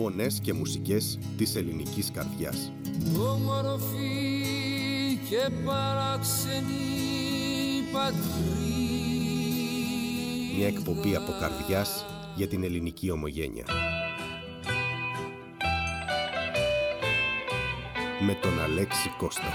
Φωνές και μουσικές της ελληνικής καρδιάς. Όμορφη και παράξενη πατρίδα. Μια εκπομπή από καρδιάς για την ελληνική ομογένεια. Με τον Αλέξη Κώστα.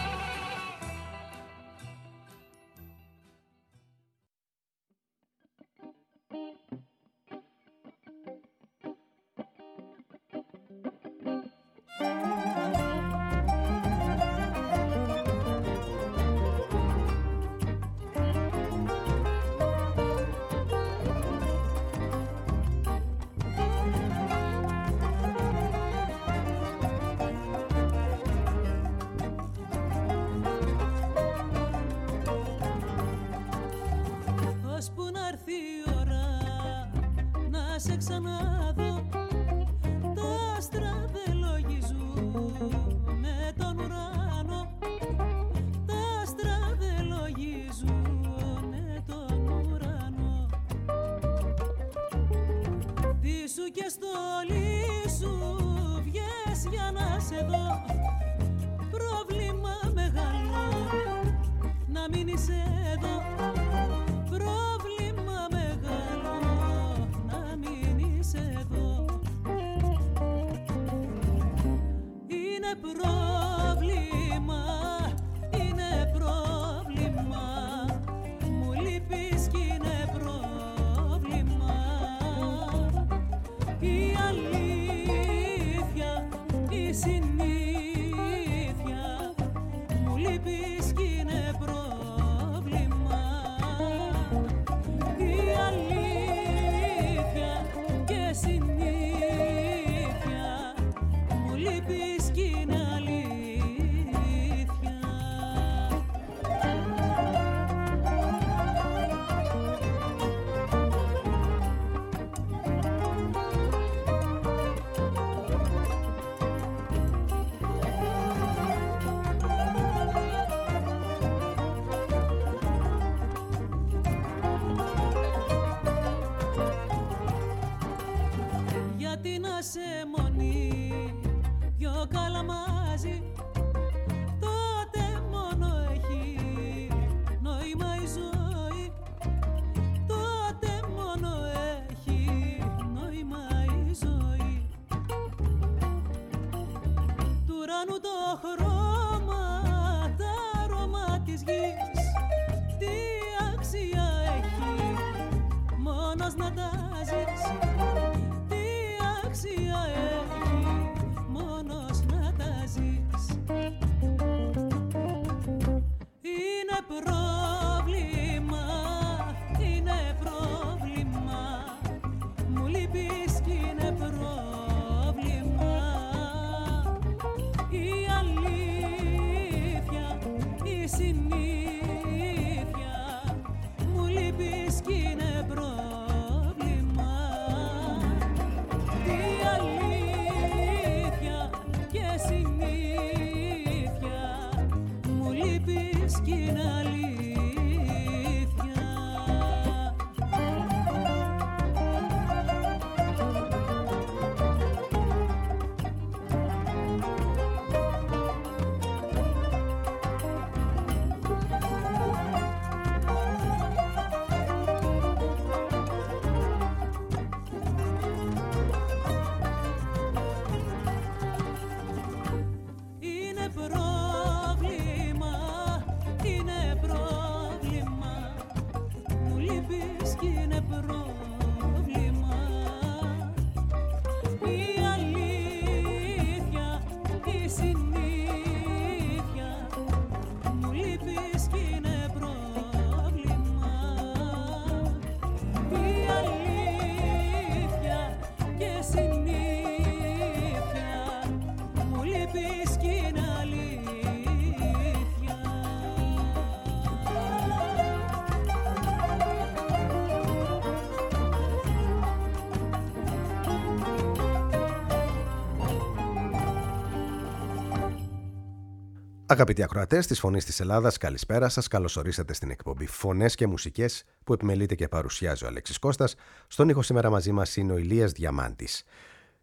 Αγαπητοί ακροατές της Φωνής της Ελλάδας, καλησπέρα σας. Καλώς ορίσατε στην εκπομπή Φωνές και Μουσικές που επιμελείται και παρουσιάζει ο Αλέξης Κώστας. Στον ήχο σήμερα μαζί μας είναι ο Ηλίας Διαμάντης.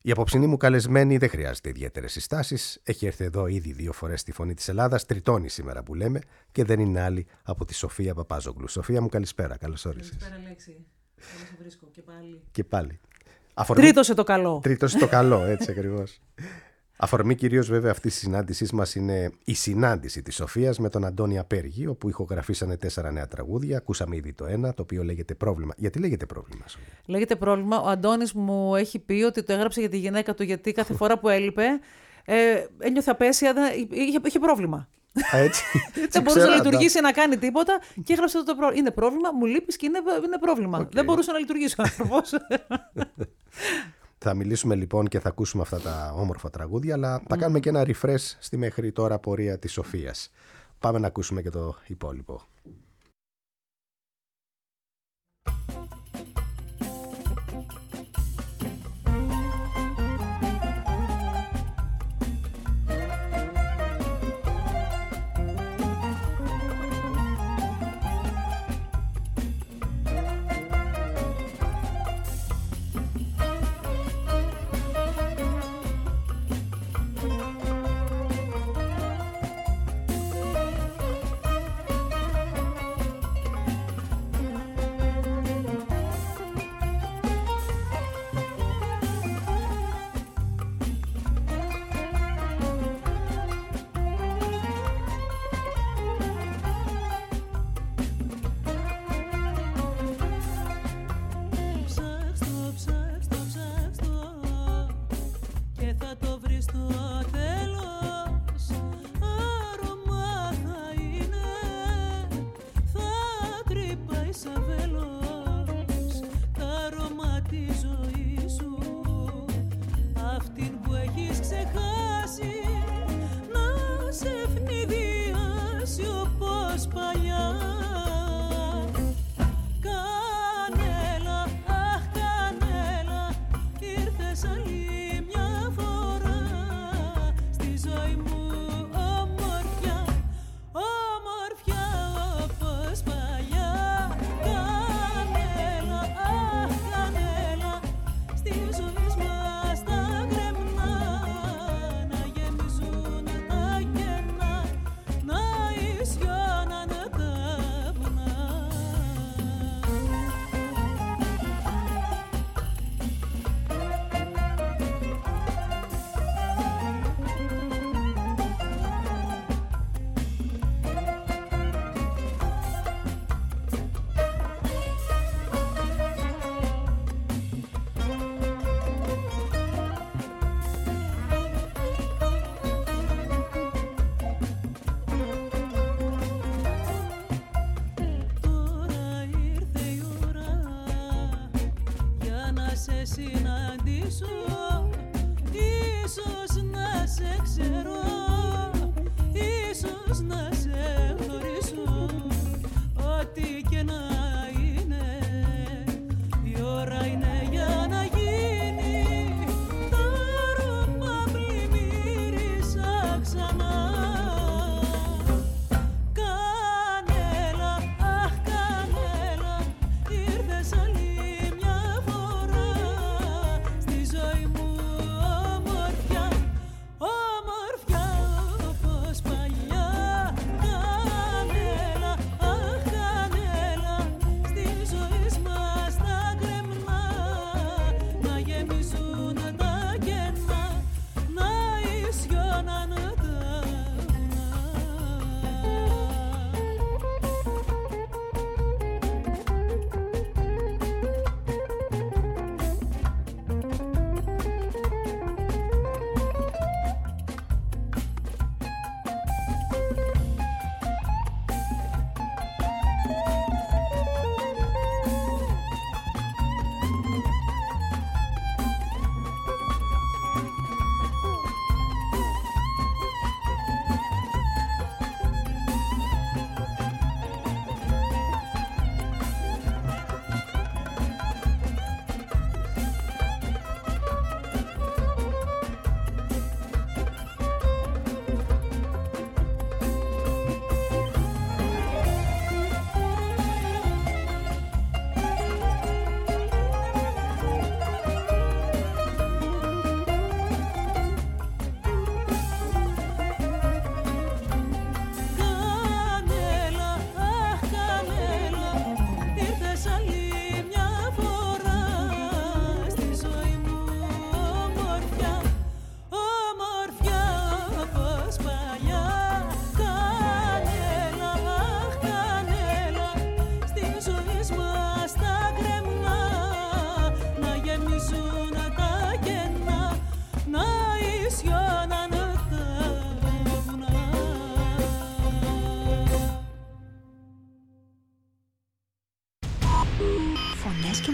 Η απόψινή μου καλεσμένη δεν χρειάζεται ιδιαίτερες συστάσεις. Έχει έρθει εδώ ήδη 2 φορές στη Φωνή της Ελλάδας, τριτώνει σήμερα που λέμε, και δεν είναι άλλη από τη Σοφία Παπάζογλου. Σοφία μου, καλησπέρα, καλώς όρισες. Καλησπέρα, Λέξη. Καλώς σε βρίσκω και πάλι. Τρίτωσε το καλό. Τρίτωσε το καλό, έτσι ακριβώς. Αφορμή κυρίως βέβαια αυτής της συνάντησής μας είναι η συνάντηση της Σοφίας με τον Αντώνη Απέργη, όπου ηχογραφήσανε 4 νέα τραγούδια. Ακούσαμε ήδη το ένα, το οποίο λέγεται Πρόβλημα. Γιατί λέγεται Πρόβλημα, Σοφία? Λέγεται Πρόβλημα. Ο Αντώνης μου έχει πει ότι το έγραψε για τη γυναίκα του, γιατί κάθε φορά που έλειπε ένιωθε απέσια, είχε πρόβλημα. Έτσι. Δεν μπορούσε να λειτουργήσει, να κάνει τίποτα και έγραψε το πρόβλημα. Είναι πρόβλημα, μου λείπεις και είναι πρόβλημα. Okay. Δεν μπορούσε να λειτουργήσει ο άνθρωπος. Θα μιλήσουμε λοιπόν και θα ακούσουμε αυτά τα όμορφα τραγούδια, αλλά θα κάνουμε και ένα refresh στη μέχρι τώρα πορεία της Σοφίας. Πάμε να ακούσουμε και το υπόλοιπο. Ζωή μου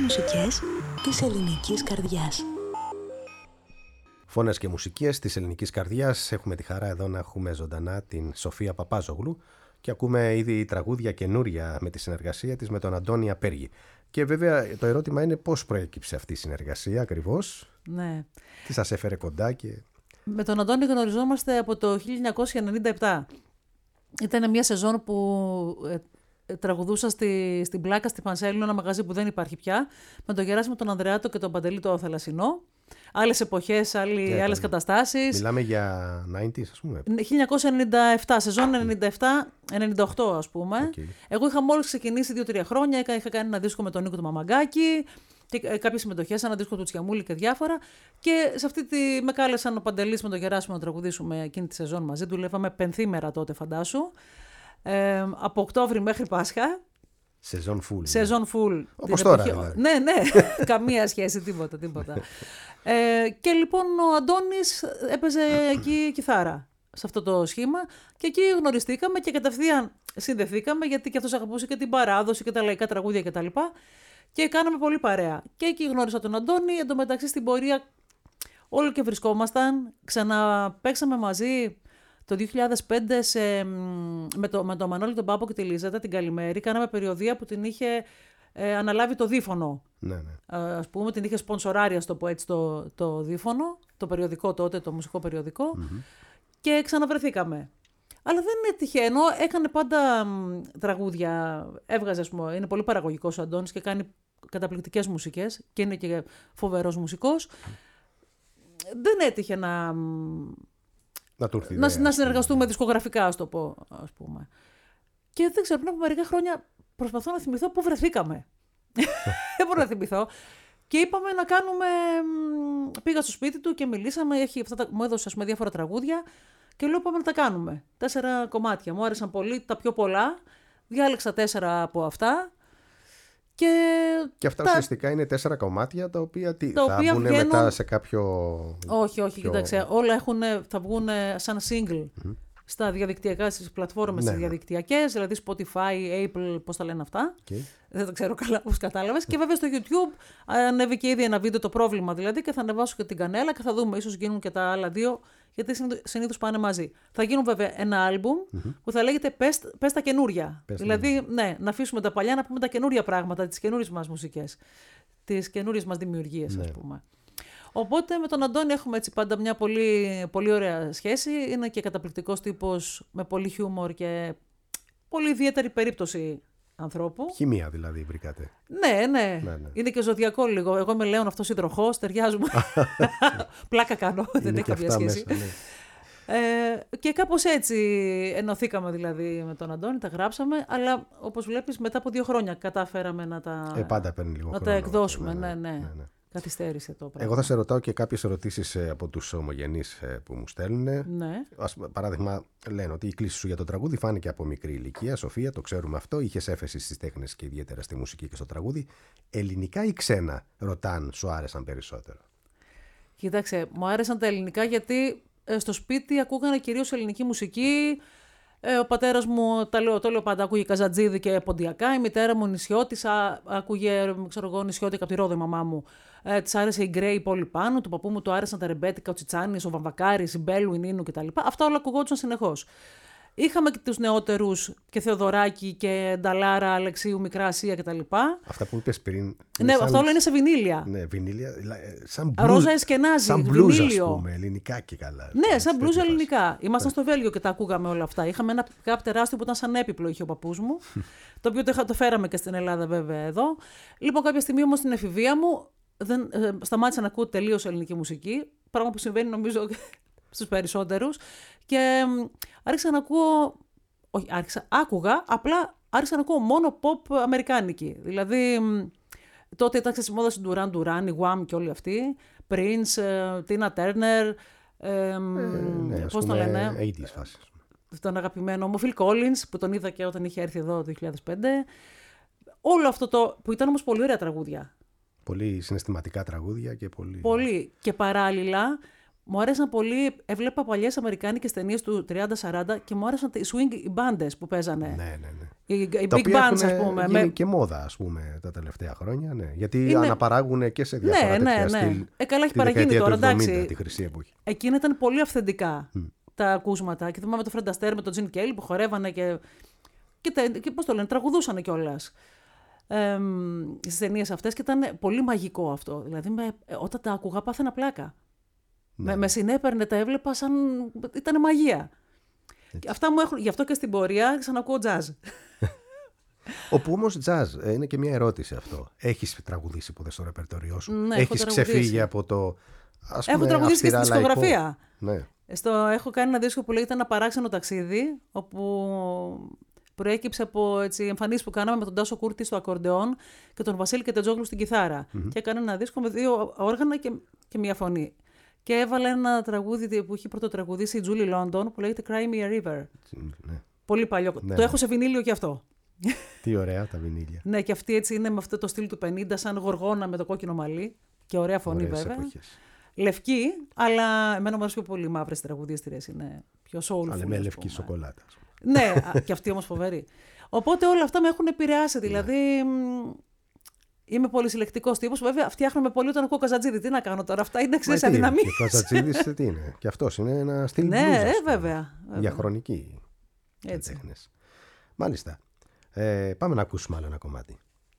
μουσικές της ελληνικής καρδιάς. Φωνές και μουσικές της ελληνικής καρδιάς. Έχουμε τη χαρά εδώ να έχουμε ζωντανά την Σοφία Παπάζογλου και ακούμε ήδη τραγούδια καινούρια με τη συνεργασία της με τον Αντώνη Απέργη. Και βέβαια το ερώτημα είναι πώς προέκυψε αυτή η συνεργασία ακριβώς. Ναι. Τι σας έφερε κοντά και... Με τον Αντώνη γνωριζόμαστε από το 1997. Ήταν μια σεζόν που τραγουδούσα στην Πλάκα, στη Πανσέλινο, ένα μαγαζί που δεν υπάρχει πια, με τον Γεράσιμο τον Ανδρεάτο και τον Παντελή το Θαλασσινό. Άλλες εποχές, άλλες καταστάσεις. Μιλάμε για 90's, ας πούμε. 1997, σεζόν 97-98, ας πούμε. Okay. Εγώ είχα μόλις ξεκινήσει 2-3 χρόνια, είχα κάνει ένα δίσκο με τον Νίκο του Μαμαγκάκη και κάποιες συμμετοχές, ένα δίσκο του Τσιαμούλη και διάφορα. Και σε αυτή με κάλεσαν ο Παντελής με τον Γεράσιμο να τραγουδήσουμε εκείνη τη σεζόν μαζί. Δουλεύαμε πενθήμερα τότε, φαντάσου. Από Οκτώβρη μέχρι Πάσχα. Σεζόν full. Σεζόν full. Όπως τώρα. Δηλαδή. Ναι, καμία σχέση, τίποτα. Και λοιπόν ο Αντώνης έπαιζε εκεί κιθάρα σε αυτό το σχήμα και εκεί γνωριστήκαμε και κατευθείαν συνδεθήκαμε, γιατί και αυτός αγαπούσε και την παράδοση και τα λαϊκά τραγούδια κτλ. Και κάναμε πολύ παρέα. Και εκεί γνώρισα τον Αντώνη. Εν τω μεταξύ στην πορεία όλοι και βρισκόμασταν. Ξαναπαίξαμε μαζί το 2005 με τον Μανώλη τον Πάπο και τη Λίζατα την Καλημέρη. Κάναμε περιοδεία που την είχε αναλάβει το Δίφωνο. Ναι. Ας πούμε, την είχε σπονσοράρει, ας το πω έτσι, το Δίφωνο, το περιοδικό τότε, το μουσικό περιοδικό. Mm-hmm. Και ξαναβρεθήκαμε. Αλλά δεν είναι τυχαίο, έκανε πάντα τραγούδια, έβγαζε, ας πούμε, είναι πολύ παραγωγικός ο Αντώνης και κάνει καταπληκτικές μουσικές και είναι και φοβερός μουσικός. Δεν έτυχε να συνεργαστούμε δισκογραφικά, ας το πω, ας πούμε. Και δεν ξέρω, πριν από μερικά χρόνια προσπαθώ να θυμηθώ πού βρεθήκαμε. Δεν μπορώ να θυμηθώ. Και είπαμε να κάνουμε... Πήγα στο σπίτι του και μιλήσαμε, μου έδωσε, ας πούμε, διάφορα τραγούδια και λέω πάμε να τα κάνουμε. 4 κομμάτια. Μου άρεσαν πολύ, τα πιο πολλά. Διάλεξα 4 από αυτά. Και αυτά ουσιαστικά είναι 4 κομμάτια τα οποία θα βγουν μετά σε κάποιο... Όχι, κοιτάξτε, όλα θα βγουν σαν single στα διαδικτυακά, στις πλατφόρμες τις διαδικτυακές, δηλαδή Spotify, Apple, πώς τα λένε αυτά. Okay. Δεν τα ξέρω καλά, όπως κατάλαβες. Και βέβαια στο YouTube ανέβηκε ήδη ένα βίντεο, το πρόβλημα δηλαδή, και θα ανεβάσω και την κανέλα και θα δούμε, ίσως γίνουν και τα άλλα 2, γιατί συνήθως πάνε μαζί. Θα γίνουν βέβαια ένα άλμπουμ που θα λέγεται Πες τα καινούρια. Δηλαδή, ναι, να αφήσουμε τα παλιά, να πούμε τα καινούρια πράγματα, τις καινούριες μας μουσικές, τις καινούριες μας δημιουργίες, ας πούμε. Οπότε με τον Αντώνη έχουμε έτσι πάντα μια πολύ, πολύ ωραία σχέση. Είναι και καταπληκτικός τύπος με πολύ χιούμορ και πολύ ιδιαίτερη περίπτωση ανθρώπου. Χημεία δηλαδή βρήκατε. Ναι. Είναι και ζωδιακό λίγο. Εγώ είμαι Λέων, αυτός υδροχός, ταιριάζουμε. Πλάκα κάνω, δεν έχει καμία σχέση. Μέσα, ναι. Και κάπως έτσι ενωθήκαμε δηλαδή με τον Αντώνη, τα γράψαμε, αλλά όπως βλέπεις μετά από 2 χρόνια κατάφεραμε να τα, πάντα παίρνει λίγο να χρόνο, τα εκδώσουμε. Ναι. Καθυστέρησε το πράγμα. Εγώ θα σε ρωτάω και κάποιες ερωτήσεις από τους ομογενείς που μου στέλνουν. Ναι. Παράδειγμα, λένε ότι η κλίση σου για το τραγούδι φάνηκε από μικρή ηλικία. Σοφία, το ξέρουμε αυτό. Είχες έφεση στις τέχνες και ιδιαίτερα στη μουσική και στο τραγούδι. Ελληνικά ή ξένα, ρωτάν, σου άρεσαν περισσότερο? Κοίταξε, μου άρεσαν τα ελληνικά γιατί στο σπίτι ακούγανε κυρίως ελληνική μουσική. Ο πατέρας μου, το λέω πάντα, άκουγε Καζατζίδη και Ποντιακά. Η μητέρα μου νησιώτησα, άκουγε, νησιώτικα από τη Ρόδο η μαμά μου. Της άρεσε η Γκρέι, η πόλη πάνω. Του παππού μου του άρεσαν τα ρεμπέτικα, ο Τσιτσάνης, ο Βαμβακάρης, η Μπέλου, η Νίνου κτλ. Αυτά όλα ακουγόντουσαν συνεχώς. Είχαμε και τους νεότερους και Θεοδωράκη και Νταλάρα, Αλεξίου, Μικρά Ασία κτλ. Αυτά που είπες πριν. Ναι, αυτά όλα είναι σε βινίλια. Ναι, βινίλια. Σαν μπλουζ. Ρόζα Εσκενάζη, σαν μπλουζ, ας πούμε, ελληνικά και καλά. Ναι, σαν μπλουζ ελληνικά. Ήμασταν στο Βέλγιο και τα ακούγαμε όλα αυτά. Είχαμε ένα κάπου τεράστιο που ήταν σαν έπιπλο, είχε ο παππούς μου. Το οποίο το φέραμε και στην Ελλάδα, βέβαια, εδώ. Λοιπόν, κάποια στιγμή όμως στην εφηβεία μου σταμάτησα να ακούω τελείως ελληνική μουσική. Πράγμα που συμβαίνει νομίζω στους περισσότερους. Και άρχισα να ακούω. Όχι, άκουγα, απλά άρχισα να ακούω μόνο pop αμερικάνικη. Δηλαδή, τότε ήταν στη μόδα στην Duran Duran, η Wham και όλοι αυτοί. Prince, Tina Turner. Πώς το λένε. 80's φάσεις. Τον αγαπημένο μου Phil Collins, που τον είδα και όταν είχε έρθει εδώ το 2005. Όλο αυτό που ήταν όμως πολύ ωραία τραγούδια. Πολύ συναισθηματικά τραγούδια και πολύ. Πολύ. Και παράλληλα, μου άρεσαν πολύ. Έβλεπα παλιές αμερικάνικες ταινίες του 30-40 και μου άρεσαν οι swing οι μπάντες που παίζανε. Ναι. Οι big bands, ας πούμε. Γίνει και μόδα, ας πούμε, τα τελευταία χρόνια. Ναι. Γιατί αναπαράγουν και σε διάφορα τέτοια στυλ. Καλά, έχει παραγίνει τώρα, εντάξει. Τη χρυσή εποχή. Εκείνα ήταν πολύ αυθεντικά τα ακούσματα. Και θυμάμαι το Fred Astaire με τον Gene Kelly που χορεύανε και πώς το λένε, τραγουδούσαν κιόλας στις ταινίες αυτές και ήταν πολύ μαγικό αυτό. Δηλαδή, όταν τα άκουγα, πάθαινα πλάκα. Ναι. Με συνέπαιρνε, τα έβλεπα σαν. Ήταν μαγεία. Αυτά μου έχουν. Γι' αυτό και στην πορεία ξανακούω jazz. Όπου όμως jazz, είναι και μια ερώτηση αυτό. Έχεις τραγουδήσει ποτέ στο ρεπερτόριό σου? Ναι, έχεις ξεφύγει από το. Έχω τραγουδήσει και στη δισκογραφία. Ναι. Έχω κάνει ένα δίσκο που λέγεται Ένα παράξενο ταξίδι, όπου προέκυψε από εμφανίσεις που κάναμε με τον Τάσο Κούρτη στο ακορντεόν και τον Βασίλη Κετετζόγλου στην κιθάρα. Και έκανε ένα δίσκο με 2 όργανα και μία φωνή. Και έβαλε ένα τραγούδι που έχει πρωτοτραγουδήσει η Julie London που λέγεται Cry Me a River. Ναι. Πολύ παλιό. Ναι. Το έχω σε βινίλιο και αυτό. Τι ωραία τα βινίλια. Ναι, και αυτή έτσι είναι με αυτό το στυλ του 50, σαν γοργόνα με το κόκκινο μαλλί. Και ωραία φωνή, ωραίες βέβαια. Εποχές. Λευκή, αλλά εμένα μου αρέσει πιο πολύ μαύρες τραγουδίστριες. Είναι πιο soulful. Αλλά με λευκή σοκολάτα. Ναι, και αυτή όμως φοβερή. Οπότε όλα αυτά με έχουν επηρεάσει. Δηλαδή. Είμαι πολύ συλλεκτικός τύπος. Βέβαια, φτιάχνουμε πολύ όταν ακούω Καζατζίδη. Τι να κάνω τώρα, αυτά είναι εξής αδυναμίες. Και ο Καζατζίδης τι είναι. Και αυτός είναι ένα στυλ blues. Ναι, βέβαια. Διαχρονική. Έτσι. Μάλιστα. Πάμε να ακούσουμε άλλο ένα κομμάτι.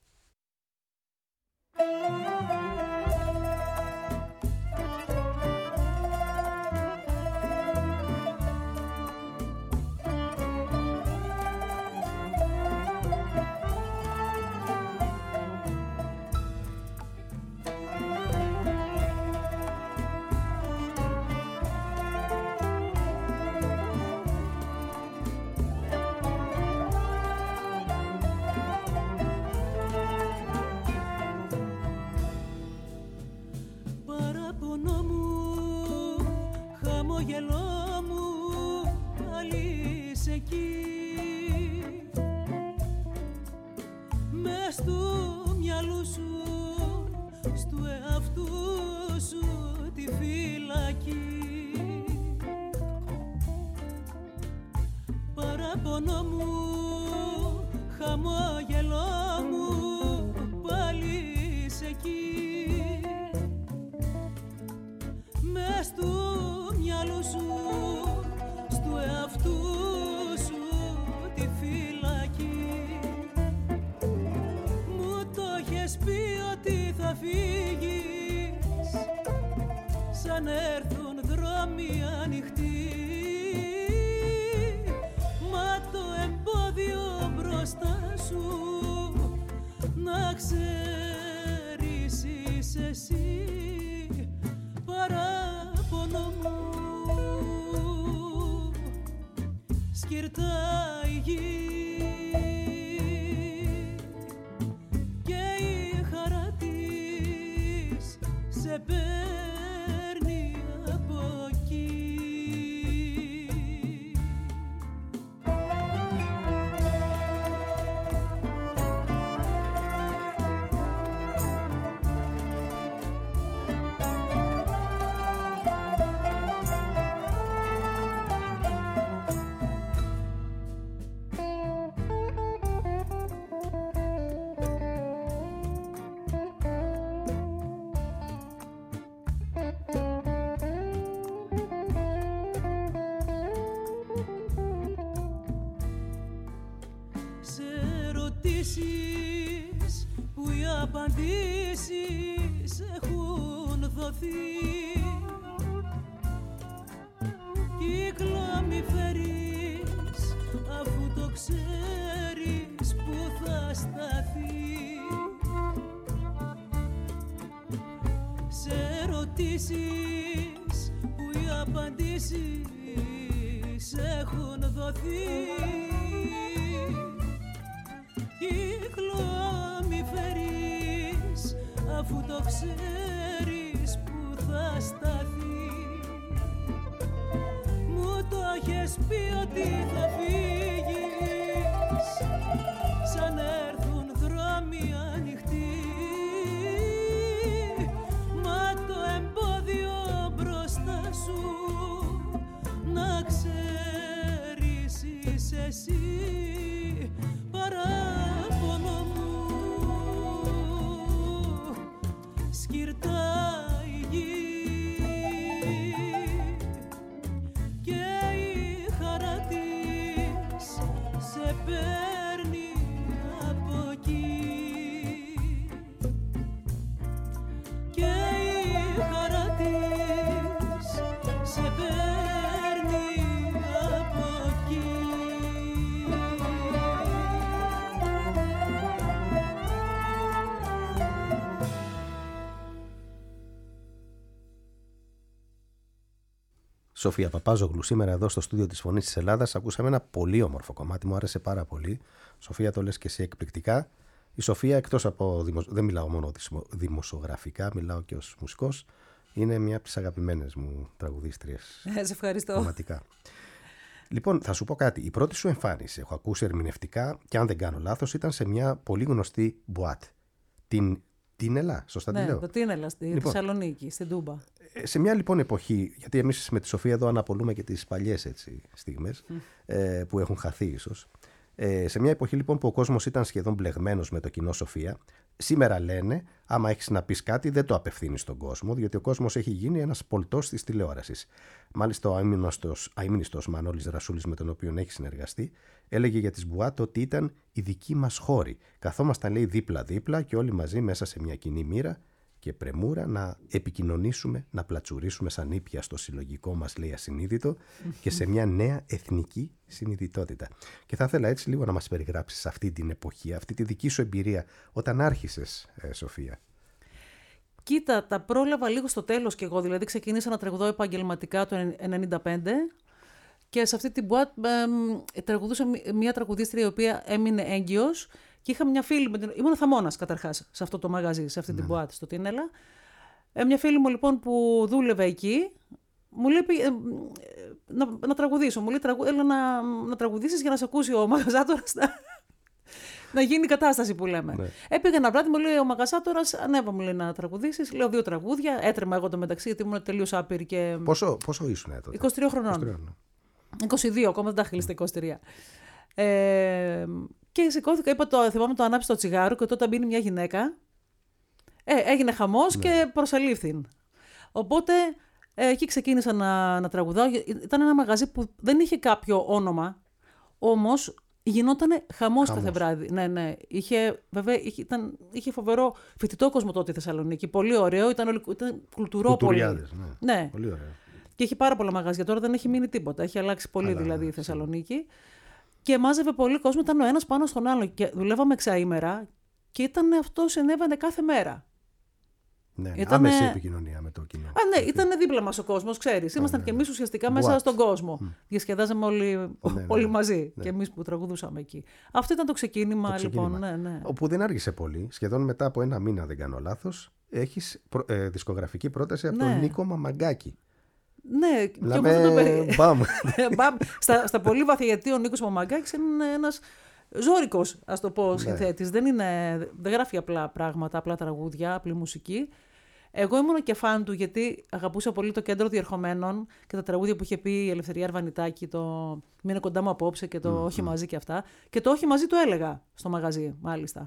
Που οι απαντήσεις έχουν δοθεί, κύκλο μη φέρεις αφού το ξέρεις που θα σταθεί. Σε ερωτήσεις που οι απαντήσεις έχουν δοθεί, κύκλο μη φέρεις αφού το ξέρεις που θα σταθεί. Μου το έχεις πει ότι θα φύγεις σαν έρθουν δρόμοι ανοιχτοί, μα το εμπόδιο μπροστά σου να ξέρεις είσαι εσύ. Σοφία Παπάζογλου. Σήμερα εδώ στο στούντιο της Φωνής της Ελλάδας ακούσαμε ένα πολύ όμορφο κομμάτι, μου άρεσε πάρα πολύ. Σοφία, το λες και εσύ εκπληκτικά. Η Σοφία, εκτός από. Δεν μιλάω μόνο δημοσιογραφικά, μιλάω και ως μουσικός. Είναι μια από τις αγαπημένες μου τραγουδίστριες. Σε ευχαριστώ. Πραγματικά. Λοιπόν, θα σου πω κάτι. Η πρώτη σου εμφάνιση, έχω ακούσει ερμηνευτικά, και αν δεν κάνω λάθος, ήταν σε μια πολύ γνωστή μπουάτ. Την Τίνελα, σωστά τη λέω? Το Τίνελα στη Θεσσαλονίκη, στην Τούμπα. Σε μια λοιπόν εποχή, γιατί εμείς με τη Σοφία εδώ αναπολούμε και τις παλιές στιγμές που έχουν χαθεί ίσως. Σε μια εποχή λοιπόν που ο κόσμος ήταν σχεδόν μπλεγμένος με το κοινό Σοφία, σήμερα λένε, άμα έχεις να πεις κάτι δεν το απευθύνεις στον κόσμο, διότι ο κόσμος έχει γίνει ένας πολτός της τηλεόρασης. Μάλιστα ο αείμνηστος Μανώλης Ρασούλης, με τον οποίο έχει συνεργαστεί, έλεγε για τις μπουάτ ότι ήταν η δική μας χώρη. Καθόμασταν, λέει, δίπλα-δίπλα και όλοι μαζί μέσα σε μια κοινή μοίρα και πρεμούρα να επικοινωνήσουμε, να πλατσουρίσουμε σαν ήπια στο συλλογικό μας, λέει, ασυνείδητο και σε μια νέα εθνική συνειδητότητα. Και θα ήθελα έτσι λίγο να μας περιγράψεις αυτή την εποχή, αυτή τη δική σου εμπειρία όταν άρχισες, Σοφία. Κοίτα, τα πρόλαβα λίγο στο τέλος κι εγώ, δηλαδή ξεκίνησα να τραγουδώ επαγγελματικά το 1995 και σε αυτή την μπουάτ τραγουδούσα μια τραγουδίστρια η οποία έμεινε έγκυος και είχα μια φίλη, ήμουν θαμώνας καταρχάς σε αυτό το μαγαζί, σε αυτή την μπουάτ στο Τίνελα. Μια φίλη μου λοιπόν που δούλευε εκεί, μου λέει να τραγουδήσω, μου λέει έλα να τραγουδήσεις για να σε ακούσει ο μαγαζάτορας να γίνει η κατάσταση που λέμε. Ναι. Έπηγα ένα βράδυ, μου λέει ο μαγαζάτορας, ανέβα μου λέει να τραγουδήσεις, λέω 2 τραγούδια, έτρεμα εγώ το μεταξύ γιατί ήμουν τελείως άπειρη και... Πόσο ήσουν τότε? 23 χρονών. 22, ακόμα δεν τα είχα στα 23. Και σηκώθηκα, θυμάμαι το ανάψει το τσιγάρο και τότε μπαίνει μια γυναίκα. Έγινε χαμός και προσαλήφθην. Οπότε εκεί ξεκίνησα να τραγουδάω. Ήταν ένα μαγαζί που δεν είχε κάποιο όνομα, όμως γινόταν χαμός κάθε βράδυ. Ναι. Είχε φοβερό φοιτητό κόσμο τότε η Θεσσαλονίκη. Πολύ ωραίο, ήταν κουλτουρόπολη. Ναι. Πολύ ωραίο. Και έχει πάρα πολλά μαγαζιά. Τώρα δεν έχει μείνει τίποτα. Έχει αλλάξει πολύ δηλαδή η Θεσσαλονίκη. Και μάζευε πολύ κόσμο, ήταν ο ένας πάνω στον άλλον. Και δουλεύαμε εξαήμερα και αυτό συνέβαινε κάθε μέρα. Ναι, άμεση επικοινωνία με το κοινό. Ναι, ήταν δίπλα μας ο κόσμος, ξέρεις. Ήμασταν κι εμείς ουσιαστικά μέσα στον κόσμο. Διασκεδάζαμε όλοι μαζί. Και εμείς που τραγουδούσαμε εκεί. Αυτό ήταν το ξεκίνημα, λοιπόν. Ναι. Όπου δεν άργησε πολύ. Σχεδόν μετά από 1 μήνα, δεν κάνω λάθος, έχεις δισκογραφική πρόταση από τον Νίκο Μαμαγκάκη. Ναι, και εγώ δεν το περίμενα. Στα πολύ βαθιά, γιατί ο Νίκος Μαμαγκάκης είναι ένας ζώρικος, ας το πω, συνθέτης. Δεν γράφει απλά πράγματα, απλά τραγούδια, απλή μουσική. Εγώ ήμουν και φαν του, γιατί αγαπούσα πολύ το Κέντρο Διερχομένων και τα τραγούδια που είχε πει η Ελευθερία Αρβανιτάκη, το «Μείνε κοντά μου απόψε» και το «Όχι μαζί» και αυτά. Και το «Όχι μαζί» το έλεγα στο μαγαζί, μάλιστα.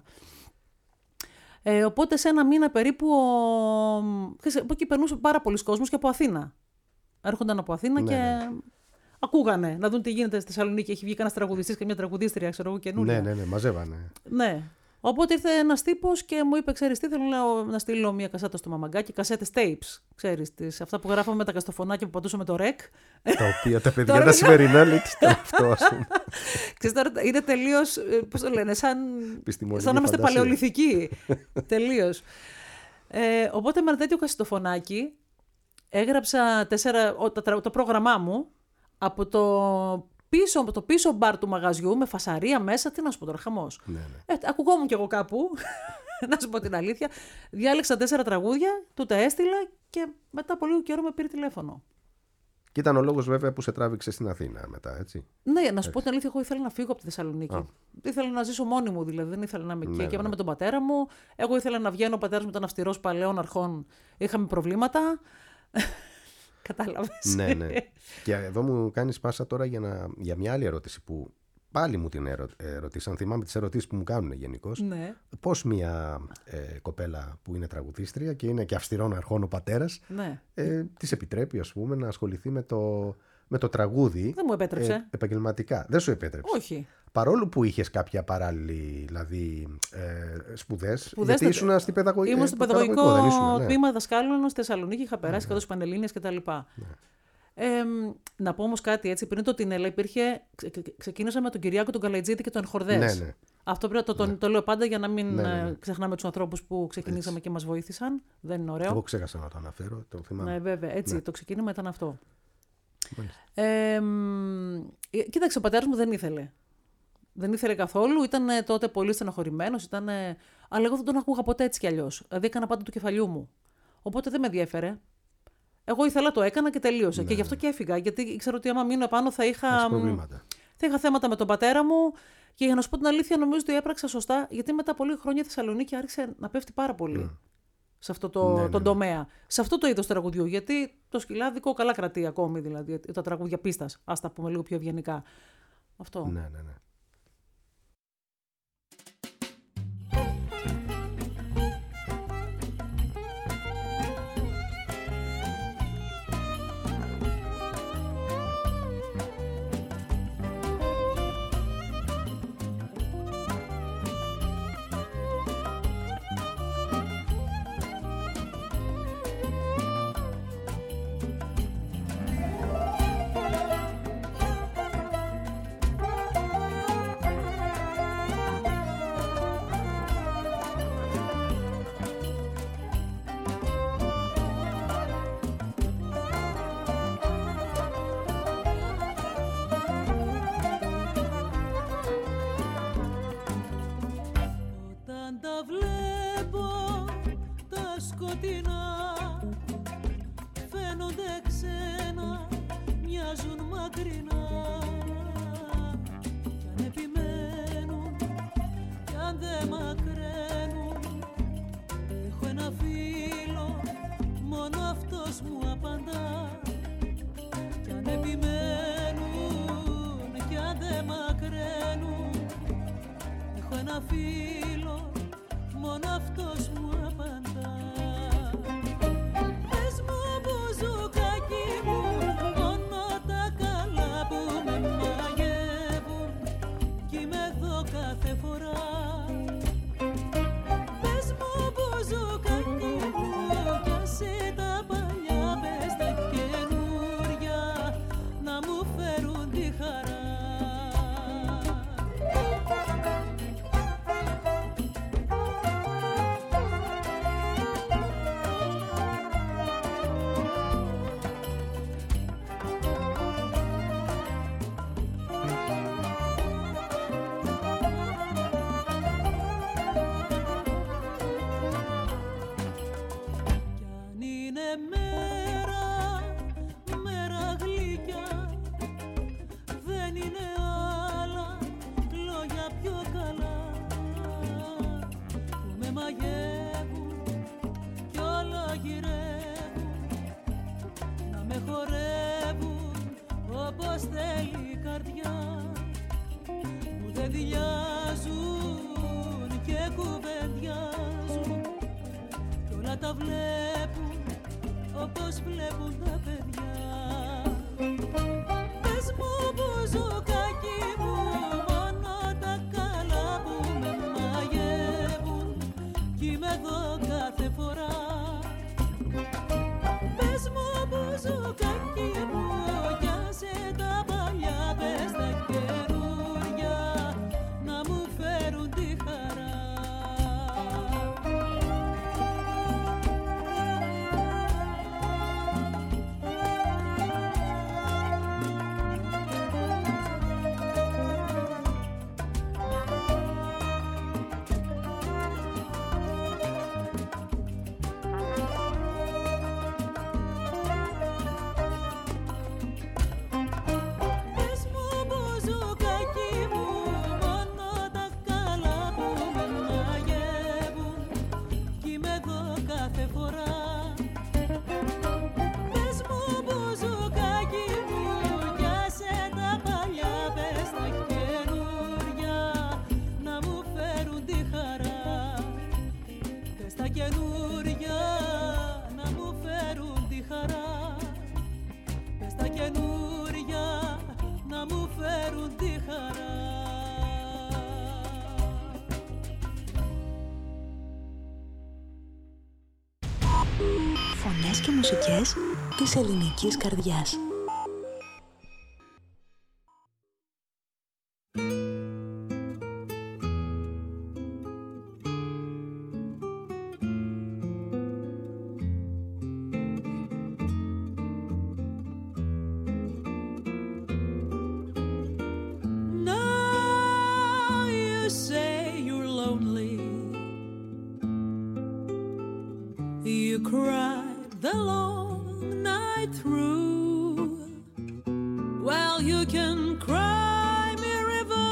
Οπότε σε 1 μήνα περίπου, από εκεί περνούσε πάρα πολλοί κόσμος και από Αθήνα. Έρχονταν από Αθήνα και ακούγανε να δουν τι γίνεται στη Θεσσαλονίκη. Έχει βγει κανένας τραγουδιστής και μια τραγουδίστρια, ξέρω εγώ, καινούρια. Ναι, μαζεύανε. Ναι. Οπότε ήρθε ένας τύπος και μου είπε: ξέρεις τι, θέλω να στείλω μια κασέτα στο Μαμαγκάκι, κασέτες tapes. Ξέρεις, αυτά που γράφαμε με τα καστοφωνάκια που πατούσαμε το ρεκ. Τα οποία τα παιδιά τα σημερινά λέει τι αυτό, ας πούμε. Ξέρεις, τώρα είναι τελείως, πώς το λένε, σαν να είμαστε παλαιολιθικοί. Τελείως. Οπότε με ένα τέτοιο κασετοφωνάκι έγραψα το πρόγραμμά μου από το πίσω μπαρ του μαγαζιού με φασαρία μέσα. Τι να σου πω τώρα, χαμός. Ναι. Ακουγόμουν κι εγώ κάπου, να σου πω την αλήθεια. Διάλεξα 4 τραγούδια, του τα έστειλα και μετά από λίγο καιρό με πήρε τηλέφωνο. Και ήταν ο λόγος βέβαια που σε τράβηξε στην Αθήνα μετά, έτσι. Ναι, να σου πω την αλήθεια, εγώ ήθελα να φύγω από τη Θεσσαλονίκη. Ήθελα να ζήσω μόνη μου, δηλαδή. Δεν ήθελα να είμαι εκεί. Και έμενα με τον πατέρα μου. Εγώ ήθελα να βγαίνω. Ο πατέρας μου ήταν αυστηρός παλαιών αρχών. Είχαμε προβλήματα. Κατάλαβες. Ναι. Και εδώ μου κάνεις πάσα τώρα για μια άλλη ερώτηση που πάλι μου την ερωτήσαν. Θυμάμαι τις ερωτήσεις που μου κάνουν γενικώς. Ναι. Πώς μια κοπέλα που είναι τραγουδίστρια και είναι και αυστηρών αρχών ο πατέρας, της επιτρέπει, ας πούμε, να ασχοληθεί με το τραγούδι. Δεν μου επέτρεψε. Επαγγελματικά. Δεν σου επέτρεψε. Όχι. Παρόλο που είχες κάποια παράλληλη σπουδές, γιατί ήσουν στην παιδαγωγική. Ήμουν στο παιδαγωγικό τμήμα δασκάλων στη Θεσσαλονίκη, είχα περάσει κατ' Πανελλήνιες κτλ. Να πω όμως κάτι έτσι, πριν το Τίνελα ξεκίνησα με τον Κυριάκο τον Καλαϊτζίδη και τον Χορδές. Ναι. Αυτό πρέπει το λέω πάντα για να μην ξεχνάμε τους ανθρώπους που ξεκινήσαμε και μας βοήθησαν. Δεν είναι ωραίο. Εγώ ξέχασα να το αναφέρω, το θυμάμαι. Ναι, βέβαια, έτσι, το ξεκίνημα ήταν αυτό. Κοίταξε, ο πατέρας μου δεν ήθελε. Δεν ήθελε καθόλου, ήταν τότε πολύ στενοχωρημένος, αλλά εγώ δεν τον ακούγα ποτέ έτσι κι αλλιώς. Δηλαδή έκανα πάντα του κεφαλιού μου. Οπότε δεν με ενδιέφερε. Εγώ ήθελα, το έκανα και τελείωσε. Ναι. Και γι' αυτό και έφυγα. Γιατί ήξερα ότι άμα μείνω επάνω θα είχα θέματα με τον πατέρα μου. Και για να σου πω την αλήθεια, νομίζω ότι έπραξα σωστά, γιατί μετά πολλή χρόνια η Θεσσαλονίκη άρχισε να πέφτει πάρα πολύ σε αυτό τον τομέα. Σε αυτό το είδος τραγουδιού. Γιατί το σκυλάδικο καλά κρατεί ακόμη, δηλαδή. Τα τραγούδια πίστας. Ας τα πούμε λίγο πιο ευγενικά. Αυτό. Ναι. Φωνές και μουσικές της ελληνικής καρδιάς. through. Well, you can cry me a river,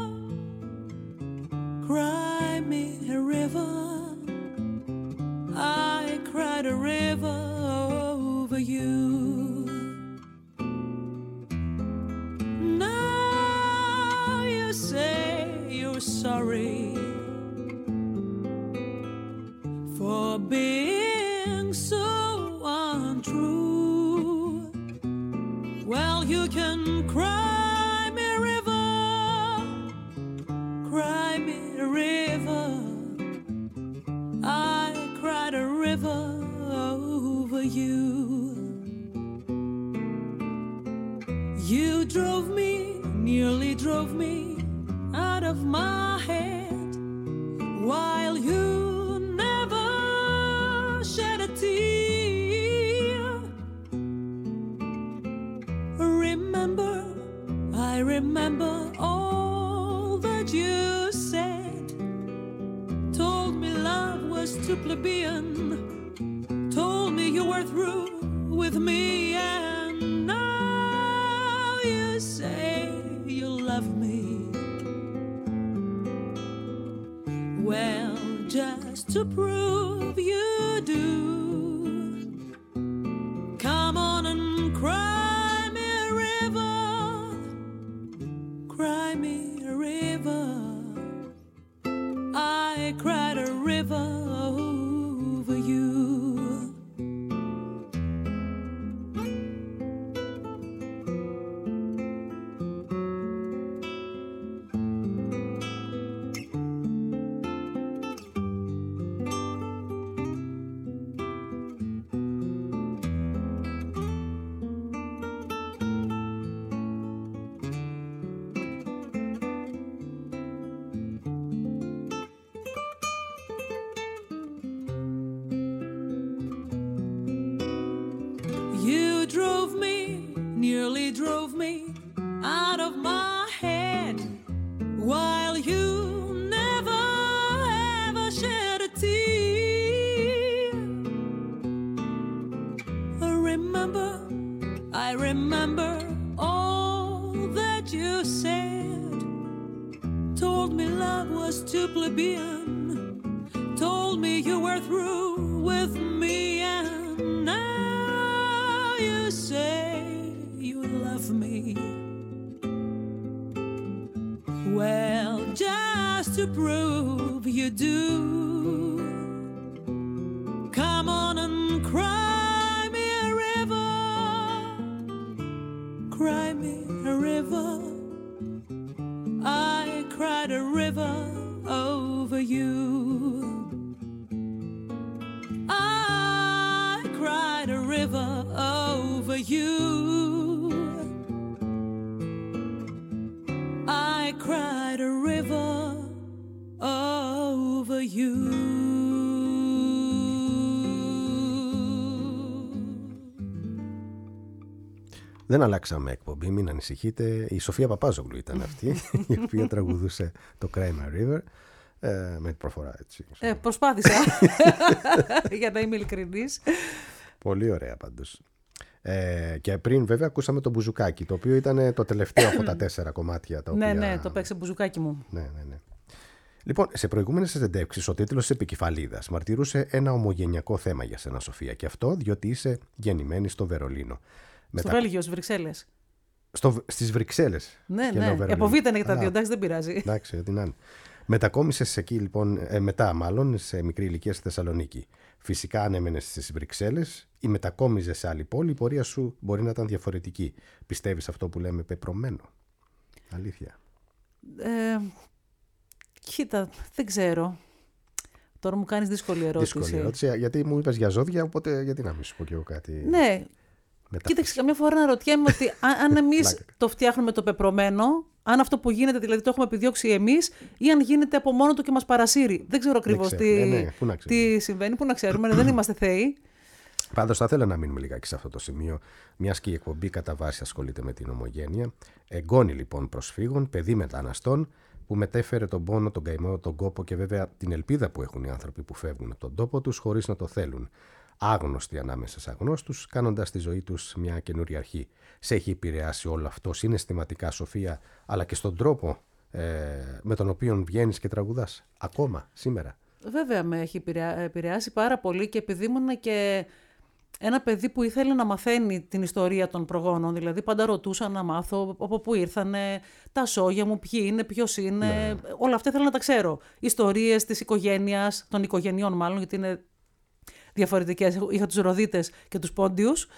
cry me a river. I cried a river over you. Now you say you're sorry for being so untrue. Well, you can cry me a river, cry me a river. I cried a river over you. You drove me, nearly drove me out of my head, while you never shed a tear. Remember, I remember all that you said. Told me love was too plebeian. Told me you were through with me, and now you say you love me. Well, just to prove you do, come on and cry me a river, cry me a river. I cried a river over you. You drove me, nearly drove me out of my head, while you never ever shed a tear. I remember all that you said. Told me love was too plebeian. Told me you were through with me, and now you say you love me. Well, just to prove you do, come on and cry me a river, cry me a river. I cried a river over you. I cried a river over you. I cried a river over you. Δεν αλλάξαμε εκπομπή, μην ανησυχείτε. Η Σοφία Παπάζογλου ήταν αυτή, η οποία τραγουδούσε το Cry My River. Με προφορά έτσι. Προσπάθησα, για να είμαι ειλικρινής. Πολύ ωραία πάντως. Και πριν βέβαια ακούσαμε το Μπουζουκάκι, το οποίο ήταν το τελευταίο από τα 4 κομμάτια τα οποία... Ναι, το παίξε Μπουζουκάκι μου. Ναι. Λοιπόν, σε προηγούμενες συνεντεύξεις ο τίτλος της επικεφαλίδας μαρτυρούσε ένα ομογενειακό θέμα για σένα, Σοφία, και αυτό διότι είσαι γεννημένη στο Βερολίνο. Στο Βέλγιο, στις Βρυξέλλες. Στις Βρυξέλλες. Ναι. Από Β' είναι για τα δύο, εντάξει, δεν πειράζει. Εντάξει, ό,τι να είναι. Μετακόμισες εκεί λοιπόν, μετά μάλλον, σε μικρή ηλικία στη Θεσσαλονίκη. Φυσικά, αν έμενες στις Βρυξέλλες ή μετακόμιζες σε άλλη πόλη, η πορεία σου μπορεί να ήταν διαφορετική. Πιστεύεις αυτό που λέμε πεπρωμένο? Αλήθεια. Κοίτα, δεν ξέρω. Τώρα μου κάνεις δύσκολη ερώτηση. Δύσκολη ερώτηση, γιατί μου είπες για ζώδια, οπότε γιατί να μην σου πω κι εγώ κάτι. Ναι. Κοίταξε, καμιά φορά να ρωτιέμαι ότι αν εμείς το φτιάχνουμε το πεπρωμένο, αν αυτό που γίνεται δηλαδή το έχουμε επιδιώξει εμείς, ή αν γίνεται από μόνο του και μας παρασύρει. Δεν ξέρω ακριβώς τι συμβαίνει, πού να ξέρουμε, δεν είμαστε θεοί. Πάντως θα ήθελα να μείνουμε λιγάκι σε αυτό το σημείο, μιας και η εκπομπή κατά βάση ασχολείται με την ομογένεια. Εγγόνι λοιπόν προσφύγων, παιδί μεταναστών, που μετέφερε τον πόνο, τον καημό, τον κόπο και βέβαια την ελπίδα που έχουν οι άνθρωποι που φεύγουν από τον τόπο τους χωρίς να το θέλουν. άγνωστοι ανάμεσα σε αγνώστους, κάνοντας τη ζωή τους μια καινούρια αρχή. Σε έχει επηρεάσει όλο αυτό συναισθηματικά, Σοφία, αλλά και στον τρόπο με τον οποίο βγαίνεις και τραγουδάς ακόμα σήμερα? Βέβαια με έχει επηρεάσει πάρα πολύ, και επειδή ήμουν και ένα παιδί που ήθελε να μαθαίνει την ιστορία των προγόνων, δηλαδή πάντα ρωτούσα να μάθω από πού ήρθανε τα σόγια μου, ποιοι είναι, ποιος είναι, ναι. Όλα αυτά ήθελα να τα ξέρω. Ιστορίες της οικογένειας, των οικογενειών μάλλον, γιατί είναι διαφορετικές. Είχα τους Ροδίτες και τους Πόντιους.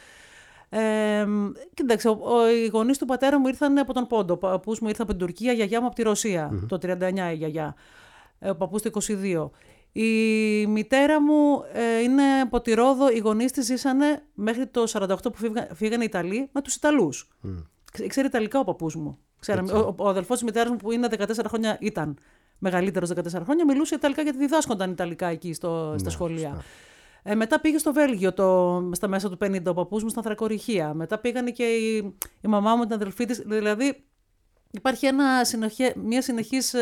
Κοίταξε, οι γονείς του πατέρα μου ήρθαν από τον Πόντο. Ο παππούς μου ήρθε από την Τουρκία, η γιαγιά μου από τη Ρωσία, το 39 η γιαγιά. Ο παππούς το 22. Η μητέρα μου είναι από τη Ρόδο, οι γονείς της ζήσανε μέχρι το 48 που φύγανε οι Ιταλοί με τους Ιταλούς. Ξέρει Ιταλικά ο παππούς μου. Ο αδελφός της μητέρας μου που είναι 14 χρόνια, ήταν μεγαλύτερος 14 χρόνια, μιλούσε Ιταλικά γιατί διδάσκονταν Ιταλικά εκεί στα σχολεία. Μετά πήγε στο Βέλγιο στα μέσα του 50 ο παππούς μου στα ανθρακοριχεία. Μετά πήγανε και η μαμά μου, την αδελφή της. Δηλαδή υπάρχει μια συνεχής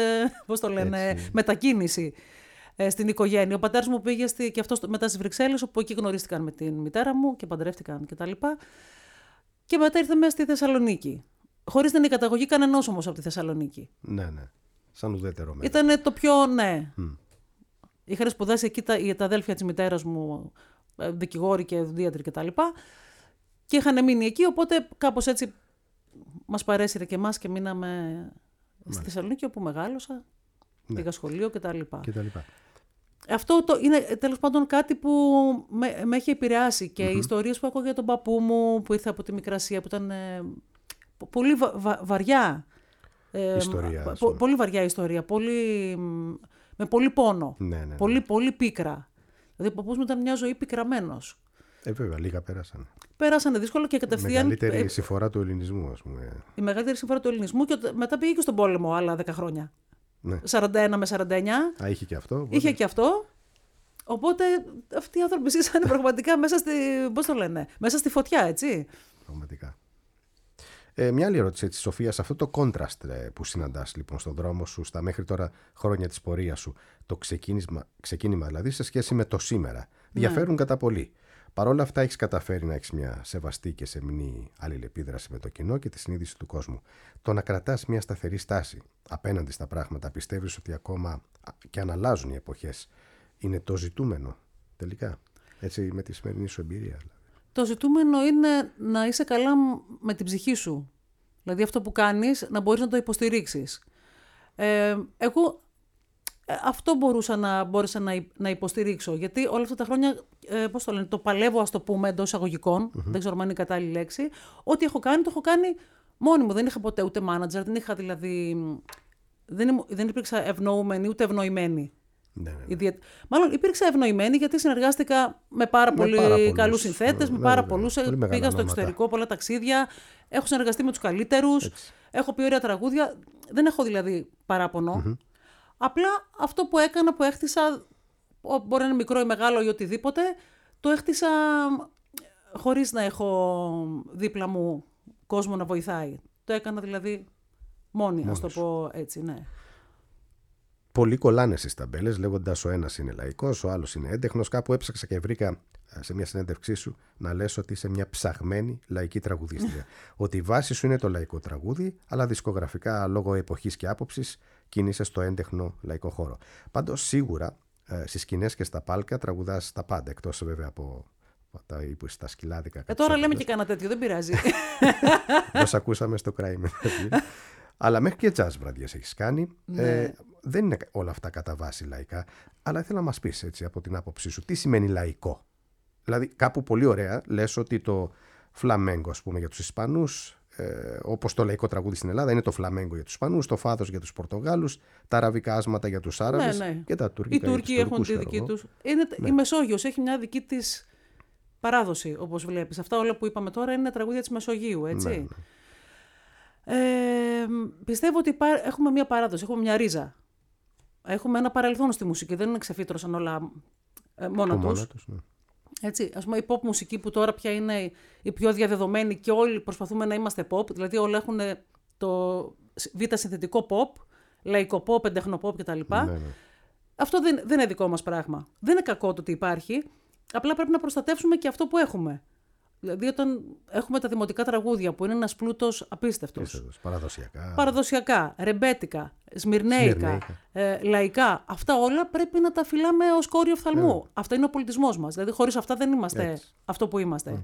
μετακίνηση στην οικογένεια. Ο πατέρας μου πήγε και αυτός μετά στις Βρυξέλλες, όπου εκεί γνωρίστηκαν με την μητέρα μου και παντρεύτηκαν κτλ. Και μετά ήρθαμε στη Θεσσαλονίκη. Χωρίς την καταγωγή κανενός όμως από τη Θεσσαλονίκη. Ναι. Σαν ουδέτερο μέρος. Ήτανε το πιο, ναι. Είχαν σπουδάσει εκεί τα αδέλφια της μητέρας μου, δικηγόροι και δίατροι κτλ. Και είχαν μείνει εκεί, οπότε κάπως έτσι μας παρέσυρε και εμάς και μείναμε στη Θεσσαλονίκη, όπου μεγάλωσα, πήγα σχολείο κτλ. Αυτό είναι τέλος πάντων κάτι που με έχει επηρεάσει, και οι ιστορίες που ακούω για τον παππού μου που ήρθε από τη Μικρασία, που ήταν πολύ βαριά ιστορία. Πολύ βαριά ιστορία, με πολύ πόνο, πολύ πίκρα. Δηλαδή ο παππούς μου ήταν μια ζωή πικραμένος. Βέβαια, λίγα πέρασαν. Πέρασανε δύσκολα και κατευθείαν. Η μεγαλύτερη συμφορά του ελληνισμού, ας πούμε. Η μεγαλύτερη συμφορά του ελληνισμού, και μετά πήγε και στον πόλεμο άλλα 10 χρόνια. Ναι. 41 με 49. Είχε και αυτό. Οπότε... Είχε και αυτό. Οπότε αυτοί οι άνθρωποι ζήσανε πραγματικά μέσα στη φωτιά, έτσι. Πραγματικά. Μια άλλη ερώτηση, έτσι, Σοφία, σε αυτό το contrast που συναντάς λοιπόν στον δρόμο σου, στα μέχρι τώρα χρόνια της πορείας σου, το ξεκίνημα δηλαδή σε σχέση με το σήμερα, διαφέρουν κατά πολύ. Παρ' όλα αυτά έχεις καταφέρει να έχεις μια σεβαστή και σεμνή αλληλεπίδραση με το κοινό και τη συνείδηση του κόσμου. Το να κρατάς μια σταθερή στάση απέναντι στα πράγματα, πιστεύεις ότι ακόμα και αν αλλάζουν οι εποχές, είναι το ζητούμενο τελικά, έτσι, με τη σημερινή σου εμπειρία? Το ζητούμενο είναι να είσαι καλά με την ψυχή σου. Δηλαδή αυτό που κάνεις να μπορείς να το υποστηρίξεις. Εγώ αυτό μπόρεσα να υποστηρίξω. Γιατί όλα αυτά τα χρόνια, το παλεύω, ας το πούμε, εντός εισαγωγικών, δεν ξέρω αν είναι η κατάλληλη λέξη. Ό,τι έχω κάνει, το έχω κάνει μόνη μου. Δεν είχα ποτέ ούτε manager, δεν υπήρξα ευνοούμενη ούτε ευνοημένη. Ναι. Μάλλον υπήρξα ευνοημένη γιατί συνεργάστηκα με πάρα πολύ καλούς συνθέτες, με πάρα πολλούς. Πήγα στο εξωτερικό, πολλά ταξίδια. Έχω συνεργαστεί με τους καλύτερους. Έτσι. Έχω πει ωραία τραγούδια. Δεν έχω δηλαδή παράπονο. Απλά αυτό που έκανα, που έχτισα, μπορεί να είναι μικρό ή μεγάλο ή οτιδήποτε, το έχτισα χωρίς να έχω δίπλα μου κόσμο να βοηθάει. Το έκανα δηλαδή μόνη, ας το πω έτσι, ναι. Πολλοί κολλάνε στις ταμπέλες λέγοντας ο ένας είναι λαϊκός, ο άλλος είναι έντεχνος. Κάπου έψαξα και βρήκα σε μια συνέντευξή σου να λες ότι είσαι μια ψαγμένη λαϊκή τραγουδίστρια. Ότι η βάση σου είναι το λαϊκό τραγούδι, αλλά δισκογραφικά λόγω εποχής και άποψης κινείσαι στο έντεχνο λαϊκό χώρο. Πάντως σίγουρα στις σκηνές και στα πάλκα τραγουδάς τα πάντα, εκτός βέβαια από τα σκυλάδικα. Τώρα λέμε και κανένα τέτοιο, δεν πειράζει. Όπως ακούσαμε στο Crime. Αλλά μέχρι και jazz βραδιές έχεις κάνει. Ναι. Δεν είναι όλα αυτά κατά βάση λαϊκά. Αλλά ήθελα να μας πεις, έτσι, από την άποψή σου, τι σημαίνει λαϊκό. Δηλαδή κάπου πολύ ωραία λες ότι το φλαμέγκο, ας πούμε, για τους Ισπανούς, όπως το λαϊκό τραγούδι στην Ελλάδα είναι το φλαμέγκο για τους Ισπανούς, το φάδος για τους Πορτογάλους, τα αραβικά άσματα για τους Άραβες, ναι. Και τα τουρκικά. Οι Τούρκοι έχουν τη δική τους. Η Μεσόγειος έχει μια δική της παράδοση, όπως βλέπεις. Αυτά όλα που είπαμε τώρα είναι τραγούδια της Μεσογείου, έτσι. Ναι. Πιστεύω ότι έχουμε μια παράδοση, έχουμε μια ρίζα. Έχουμε ένα παρελθόν στη μουσική, δεν ξεφύτρωσαν όλα μόνα τους. Ναι. Έτσι, ας πούμε η pop μουσική που τώρα πια είναι η πιο διαδεδομένη και όλοι προσπαθούμε να είμαστε pop, δηλαδή όλοι έχουν το β' συνθετικό pop, λαϊκό pop, εντεχνο pop κτλ. Ναι. Αυτό δεν είναι δικό μας πράγμα. Δεν είναι κακό το ότι υπάρχει. Απλά πρέπει να προστατεύσουμε και αυτό που έχουμε. Δηλαδή, όταν έχουμε τα δημοτικά τραγούδια, που είναι ένας πλούτος απίστευτος. Παραδοσιακά, ρεμπέτικα, σμυρνέικα, λαϊκά. Αυτά όλα πρέπει να τα φυλάμε ως κόριο φθαλμού. Αυτό είναι ο πολιτισμός μας. Δηλαδή, χωρίς αυτά δεν είμαστε αυτό που είμαστε.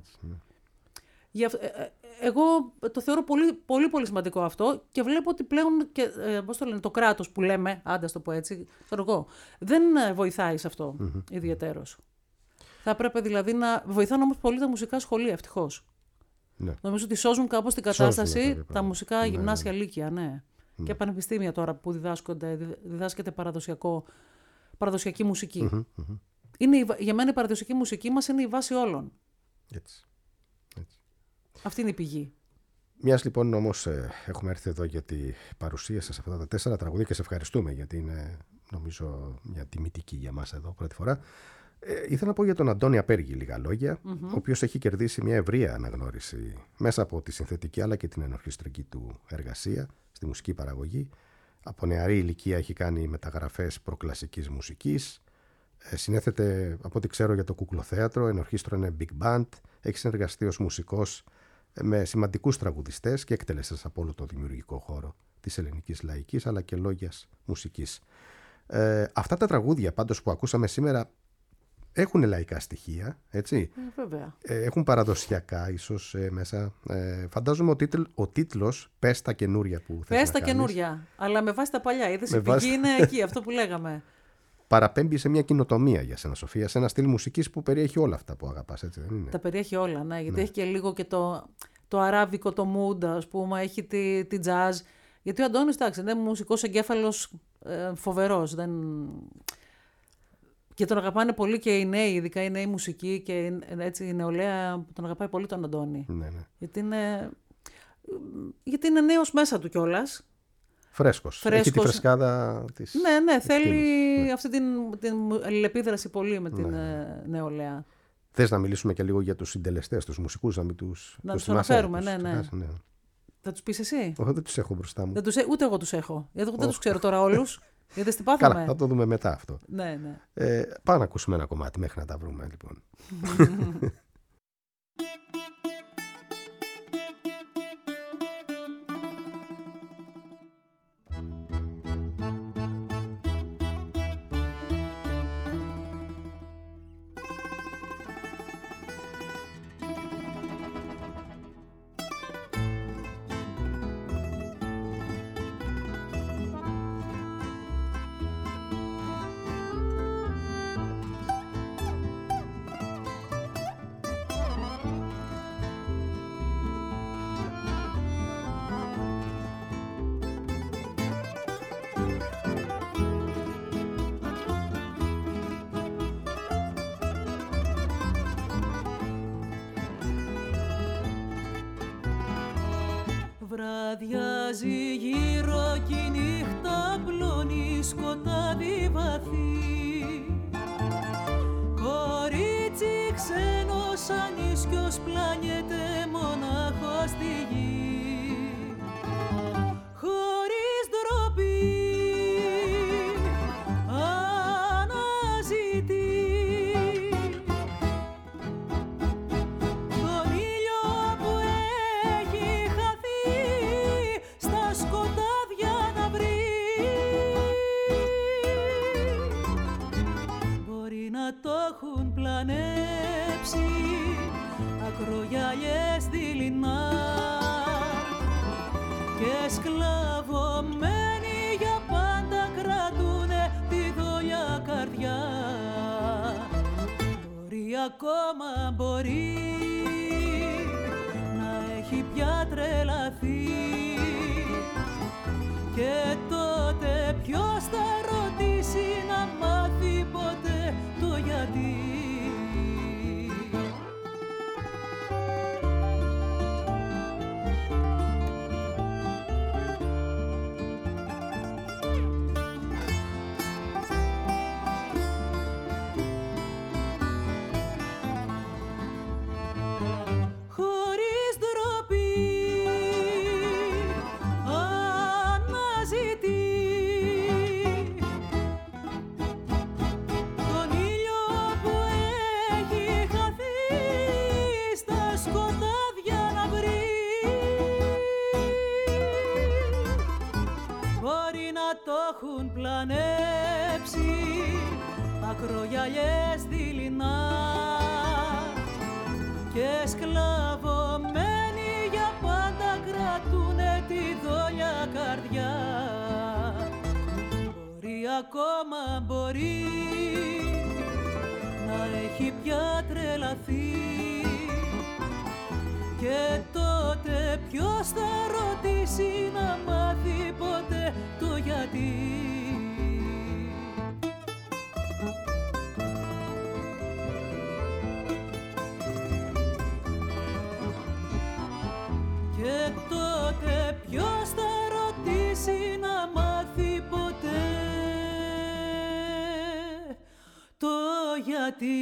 Εγώ το θεωρώ πολύ, πολύ, πολύ σημαντικό αυτό και βλέπω ότι πλέον και, το κράτος που λέμε, άντα το πω έτσι, δεν βοηθάει σε αυτό ιδιαιτέρως. Θα έπρεπε δηλαδή να βοηθάνε όμως πολύ τα μουσικά σχολεία, ευτυχώς. Ναι. Νομίζω ότι σώζουν κάπως την κατάσταση τα μουσικά γυμνάσια λύκεια, ναι. Και πανεπιστήμια τώρα που διδάσκεται παραδοσιακή μουσική. Για μένα η παραδοσιακή μουσική μας είναι η βάση όλων. Έτσι. Αυτή είναι η πηγή. Μιας λοιπόν όμως έχουμε έρθει εδώ για τη παρουσία σας αυτά τα 4 τραγούδια και σε ευχαριστούμε γιατί είναι νομίζω μια τιμητική για μας εδώ πρώτη φορά. Ήθελα να πω για τον Αντώνη Απέργη λίγα λόγια, ο οποίος έχει κερδίσει μια ευρεία αναγνώριση μέσα από τη συνθετική αλλά και την ενορχιστρική του εργασία στη μουσική παραγωγή. Από νεαρή ηλικία έχει κάνει μεταγραφές προκλασικής μουσικής. Συνέθετε, από ό,τι ξέρω, για το Κουκλοθέατρο, ενορχίστρωνε big band, έχει συνεργαστεί ως μουσικός με σημαντικούς τραγουδιστές και εκτελέστες από όλο το δημιουργικό χώρο της ελληνικής λαϊκής αλλά και λόγιας μουσικής. Αυτά τα τραγούδια πάντως που ακούσαμε σήμερα έχουν λαϊκά στοιχεία, έτσι. Βέβαια. Έχουν παραδοσιακά ίσως μέσα. Φαντάζομαι ο τίτλος «Πες τα καινούρια» που θες να κάνεις. Πες τα καινούρια, αλλά με βάση τα παλιά. Είδες, η πηγή είναι εκεί, αυτό που λέγαμε. Παραπέμπει σε μια κοινοτομία για σένα, Σοφία, σε ένα στυλ μουσικής που περιέχει όλα αυτά που αγαπάς, έτσι δεν είναι? Τα περιέχει όλα, ναι, γιατί έχει και λίγο και το αράβικο, το mood, ας πούμε, έχει τη jazz. Γιατί ο Αντώνης, εντάξει, είναι μουσικός εγκέφαλος φοβερός. Και τον αγαπάνε πολύ και οι νέοι, ειδικά οι νέοι μουσικοί και έτσι, η νεολαία τον αγαπάει πολύ τον Αντώνη. Ναι. Γιατί είναι νέος μέσα του κιόλας. Φρέσκος. Έχει τη φρεσκάδα της. Ναι, θέλει αυτή την αλληλεπίδραση πολύ με την νεολαία. Θες να μιλήσουμε και λίγο για τους συντελεστές, τους μουσικούς, να τους αναφέρουμε, ναι. Θα τους πεις εσύ? Όχι, δεν τους έχω μπροστά μου. Ούτε εγώ τους έχω. Γιατί δεν τους ξέρω τώρα όλους. Γιατί τι πάθαμε. Καλά, θα το δούμε μετά αυτό. Ναι. Πάμε να ακούσουμε ένα κομμάτι μέχρι να τα βρούμε, λοιπόν. Βραδιάζει γύρω κι η νύχτα πλώνει σκοτάδι βαθύ. Κορίτσι ξένος ανίσκιος πλάνιεται μονάχο στη γη. Χωρίς ντροπή αναζητεί τον ήλιο που έχει χαθεί στα σκοτάδια να βρει. Μπορεί να το έχουν πλανέψει ακρογιαλιές δειλινά και σκλαβωμένοι για πάντα κρατούνε τη δόλια καρδιά. Μπορεί να έχει πια τρελαθεί και τότε ποιος θα ρωτήσει να μάθει ποτέ το γιατί. Χωρίς ντροπή αναζητεί έχουν πλανέψει ακρογιαλιές δειλινά και σκλαβωμένοι για πάντα κρατούνε τη δόλια καρδιά. Μπορεί ακόμα, μπορεί να έχει πια τρελαθεί και τότε ποιος θα ρωτήσει να μάθει ποτέ το γιατί. Και τότε ποιος θα ρωτήσει να μάθει ποτέ το γιατί.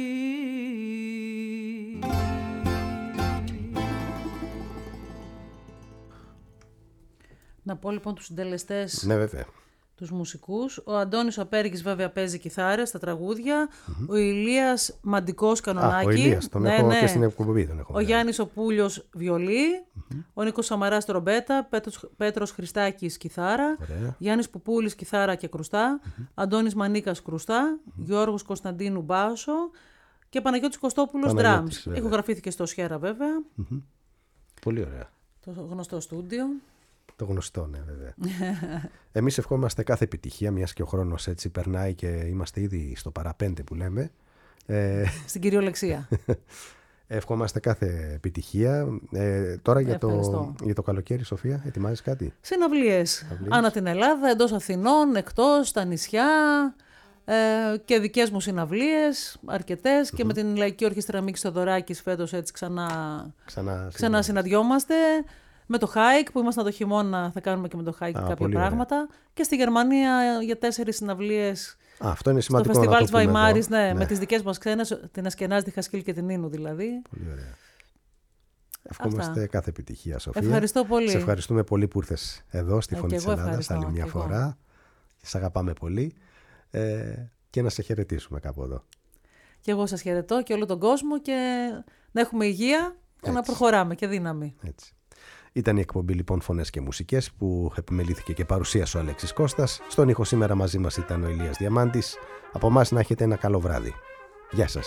Να πω λοιπόν τους συντελεστές, Ναι, βέβαια. τους μουσικούς. Ο Αντώνης ο Απέργης βέβαια παίζει κιθάρες στα τραγούδια. Ο Ηλίας Μαντικός κανονάκι. Ο Ηλίας, τον έχω και στην εκπομπή. Ο Γιάννης ο Πούλιος βιολί. Ο Νίκος Σαμαράς τρομπέτα. Πέτρος Χριστάκης κιθάρα. Ωραία. Γιάννης Πουπούλης κιθάρα και κρουστά. Αντώνης Μανίκας κρουστά. Γιώργος Κωνσταντίνου μπάσο. Και Παναγιώτης Κωστόπουλος drums. Ηχογραφήθηκε στο Σιέρα βέβαια. Πολύ ωραία. Το γνωστό στούντιο. Το γνωστό, ναι, βέβαια. Εμείς ευχόμαστε κάθε επιτυχία, μιας και ο χρόνος έτσι περνάει και είμαστε ήδη στο παραπέντε που λέμε. Στην κυριολεξία. Ευχόμαστε κάθε επιτυχία. Τώρα για το καλοκαίρι, Σοφία, ετοιμάζεις κάτι? Συναυλίες. Ανά την Ελλάδα, εντός Αθηνών, εκτός, στα νησιά και δικές μου συναυλίες, αρκετές. Και με την Λαϊκή Ορχήστρα Μίξ Θοδωράκης φέτος έτσι ξανά συναντιόμαστε. Με το Hike που ήμασταν το χειμώνα, θα κάνουμε και με το Hike κάποια πράγματα. Ωραία. Και στη Γερμανία για 4 συναυλίες. Αυτό είναι σημαντικό. Στο φεστιβάλ της Βαϊμάρης, ναι, με τις δικές μας ξένες, την Ασκενάζ, τη Χασκίλ και την Ίνου δηλαδή. Πολύ ωραία. Ευχόμαστε κάθε επιτυχία, Σοφία. Ευχαριστώ πολύ. Σε ευχαριστούμε πολύ που ήρθες εδώ στη Φωνή της Ελλάδας άλλη μια φορά. Σε αγαπάμε πολύ. Και να σε χαιρετήσουμε κάπου εδώ. Και εγώ σας χαιρετώ και όλο τον κόσμο και να έχουμε υγεία και να προχωράμε και δύναμη. Έτσι. Ήταν η εκπομπή λοιπόν Φωνές και Μουσικές που επιμελήθηκε και παρουσίασε ο Αλέξης Κώστας. Στον ήχο σήμερα μαζί μας ήταν ο Ηλίας Διαμάντης. Από εμάς να έχετε ένα καλό βράδυ. Γεια σας.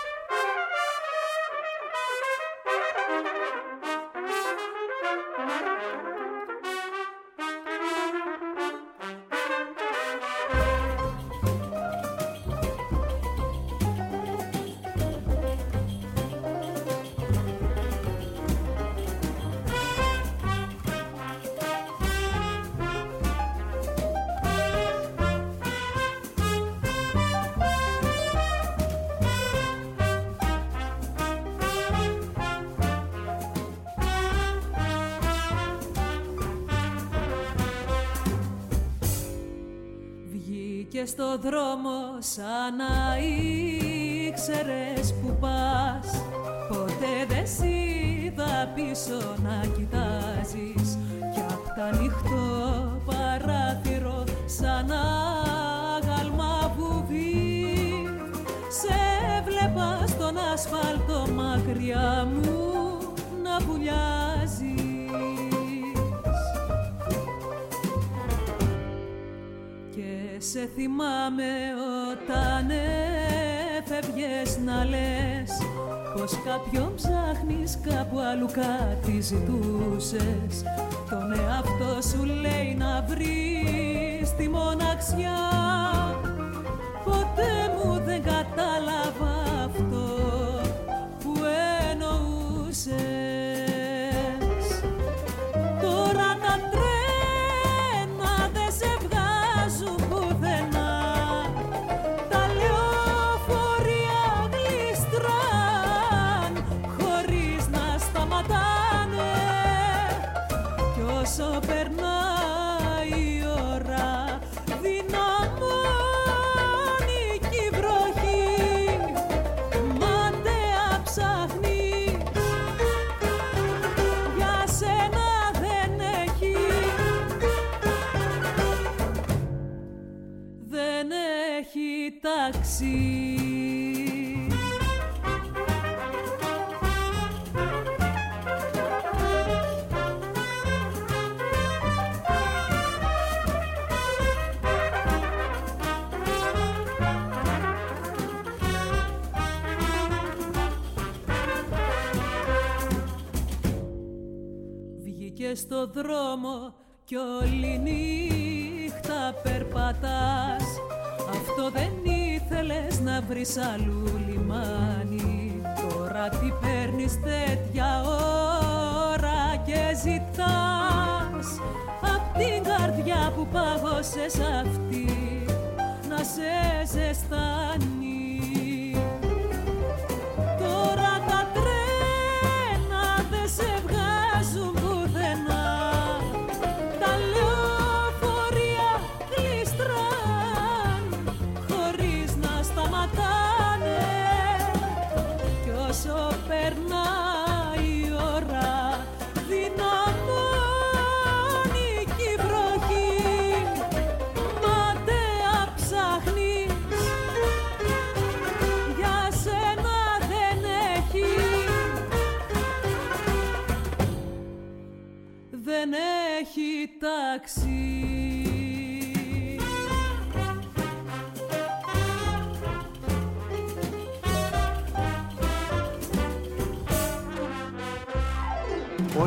Στο δρόμο σαν να ήξερες που πας, ποτέ δεν σ' είδα πίσω να κοιτάζεις κι απ' τα ανοιχτό παράθυρο σαν άγαλμα βουβή σε βλέπα στον ασφάλτο μακριά μου να βουλιάζεις. Σε θυμάμαι όταν έφευγες να λες πως κάποιον ψάχνεις, κάπου αλλού κάτι ζητούσες. Τον εαυτό σου λέει να βρεις τη μοναξιά. Ποτέ μου δεν κατάλαβα αυτό που εννοούσες. Τώρα τα τρένα δεν σε βγάζουν πουθενά. Τα λεωφορεία γλιστράν χωρίς να σταματάνε. Κι όσο περνάει η ώρα δυναμώνει κι η βροχή. Μαντέα ψάχνει, για σένα δεν έχει. Δεν έχει ταξί. και στο δρόμο κι όλη νύχτα περπατάς. Αυτό δεν ήθελες να βρεις αλλού λιμάνι. Τώρα τι παίρνεις τέτοια ώρα και ζητάς απ' την καρδιά που πάγωσες αυτή να σε ζεστάνει. Τώρα τα τρένα δεν σε βγάζουν πουθενά. Τα λεωφορεία γλιστράν χωρίς να σταματάνε. Κι όσο περνάει η ώρα δυναμώνει κι η βροχή. Ματέα ψάχνεις, για σένα δεν έχει. Δεν έχει ταξί.